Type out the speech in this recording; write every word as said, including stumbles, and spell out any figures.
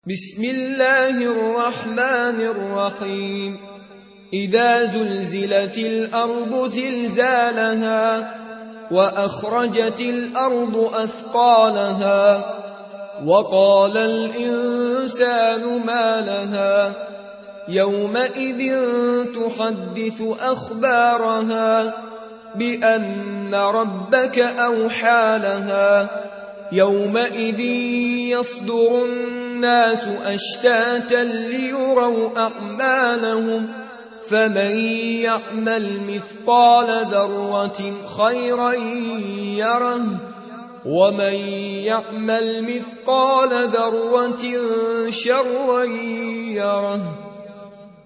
بسم الله الرحمن الرحيم إذا زلزلت الأرض زلزالها وأخرجت الأرض أثقالها وقال الإنسان ما لها يومئذ تحدث أخبارها بأن ربك أوحى لها يومئذ يصدر الناس أشتاتا ليروا أعمالهم فمن يعمل مثقال ذرة خيرا يره ومن يعمل مثقال ذرة شرا يره